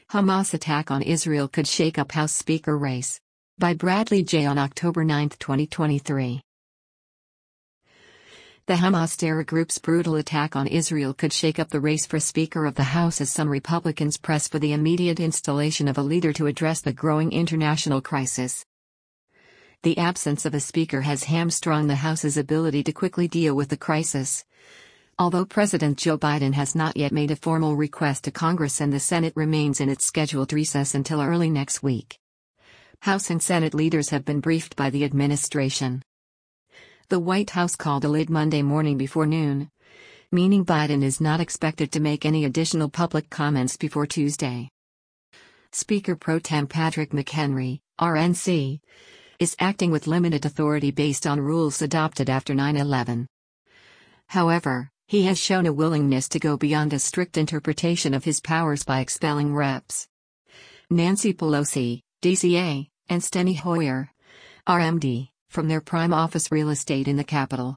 Hamas attack on Israel could shake up House Speaker race. By Bradley J. on October 9, 2023. The Hamas terror group's brutal attack on Israel could shake up the race for Speaker of the House as some Republicans press for the immediate installation of a leader to address the growing international crisis. The absence of a speaker has hamstrung the House's ability to quickly deal with the crisis. Although President Joe Biden has not yet made a formal request to Congress and the Senate remains in its scheduled recess until early next week. House and Senate leaders have been briefed by the administration. The White House called a late Monday morning before noon, meaning Biden is not expected to make any additional public comments before Tuesday. Speaker Pro Tem Patrick McHenry, RNC, is acting with limited authority based on rules adopted after 9/11. However, he has shown a willingness to go beyond a strict interpretation of his powers by expelling Reps. Nancy Pelosi, DCA, and Steny Hoyer, RMD, from their prime office real estate in the Capitol.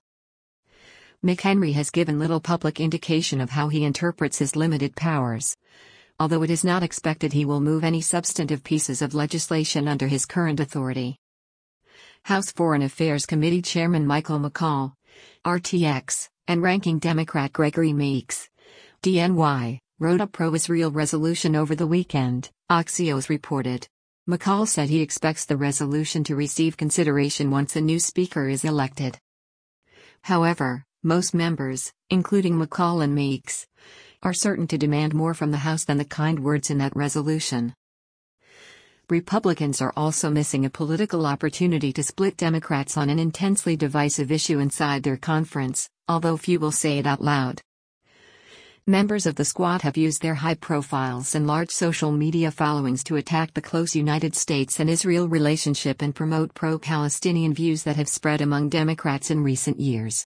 McHenry has given little public indication of how he interprets his limited powers, although it is not expected he will move any substantive pieces of legislation under his current authority. House Foreign Affairs Committee Chairman Michael McCaul, RTX, and Ranking Democrat Gregory Meeks, DNY, wrote a pro-Israel resolution over the weekend, Axios reported. McCaul said he expects the resolution to receive consideration once a new speaker is elected. However, most members, including McCaul and Meeks, are certain to demand more from the House than the kind words in that resolution. Republicans are also missing a political opportunity to split Democrats on an intensely divisive issue inside their conference, although few will say it out loud. Members of the Squad have used their high profiles and large social media followings to attack the close United States and Israel relationship and promote pro-Palestinian views that have spread among Democrats in recent years.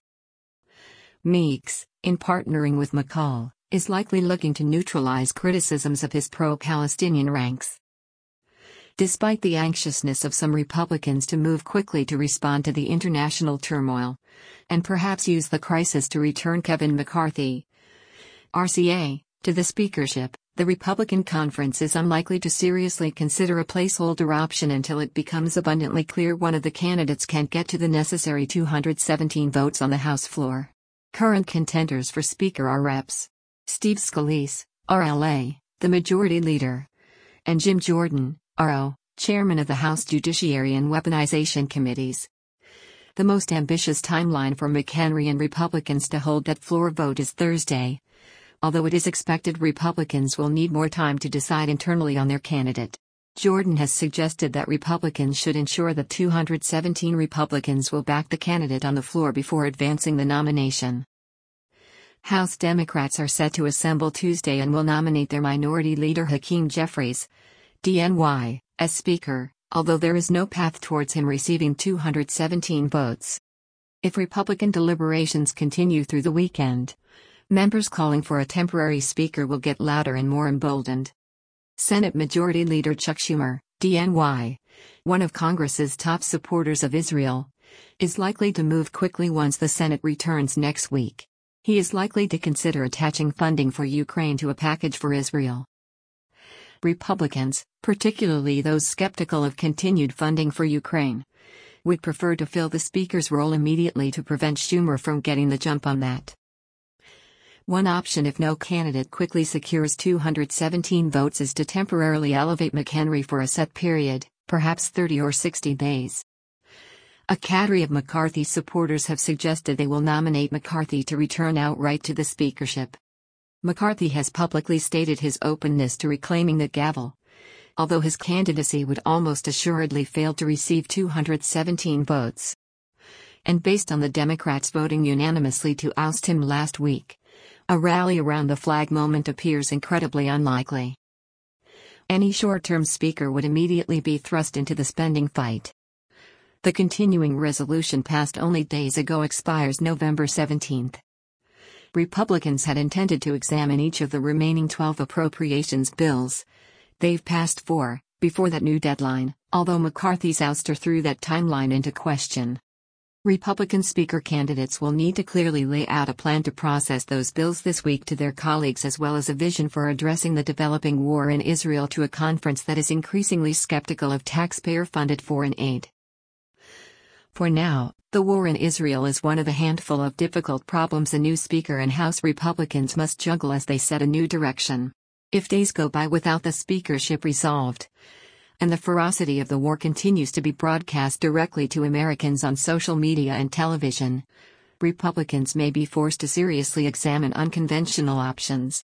Meeks, in partnering with McCaul, is likely looking to neutralize criticisms of his pro-Palestinian ranks. Despite the anxiousness of some Republicans to move quickly to respond to the international turmoil, and perhaps use the crisis to return Kevin McCarthy, RCA, to the speakership, the Republican conference is unlikely to seriously consider a placeholder option until it becomes abundantly clear one of the candidates can't get to the necessary 217 votes on the House floor. Current contenders for Speaker are Reps. Steve Scalise, RLA, the Majority Leader, and Jim Jordan, RO, Chairman of the House Judiciary and Weaponization Committees. The most ambitious timeline for McHenry and Republicans to hold that floor vote is Thursday, although it is expected Republicans will need more time to decide internally on their candidate. Jordan has suggested that Republicans should ensure that 217 Republicans will back the candidate on the floor before advancing the nomination. House Democrats are set to assemble Tuesday and will nominate their Minority Leader Hakeem Jeffries, DNY, as Speaker, although there is no path towards him receiving 217 votes. If Republican deliberations continue through the weekend, members calling for a temporary Speaker will get louder and more emboldened. Senate Majority Leader Chuck Schumer, DNY, one of Congress's top supporters of Israel, is likely to move quickly once the Senate returns next week. He is likely to consider attaching funding for Ukraine to a package for Israel. Republicans, particularly those skeptical of continued funding for Ukraine, would prefer to fill the Speaker's role immediately to prevent Schumer from getting the jump on that. One option if no candidate quickly secures 217 votes is to temporarily elevate McHenry for a set period, perhaps 30 or 60 days. A cadre of McCarthy supporters have suggested they will nominate McCarthy to return outright to the speakership. McCarthy has publicly stated his openness to reclaiming the gavel, although his candidacy would almost assuredly fail to receive 217 votes. And based on the Democrats voting unanimously to oust him last week, a rally around the flag moment appears incredibly unlikely. Any short-term speaker would immediately be thrust into the spending fight. The continuing resolution passed only days ago expires November 17. Republicans had intended to examine each of the remaining 12 appropriations bills. They've passed 4, before that new deadline, although McCarthy's ouster threw that timeline into question. Republican Speaker candidates will need to clearly lay out a plan to process those bills this week to their colleagues, as well as a vision for addressing the developing war in Israel to a conference that is increasingly skeptical of taxpayer-funded foreign aid. For now, the war in Israel is one of a handful of difficult problems a new Speaker and House Republicans must juggle as they set a new direction. If days go by without the speakership resolved, and the ferocity of the war continues to be broadcast directly to Americans on social media and television, Republicans may be forced to seriously examine unconventional options.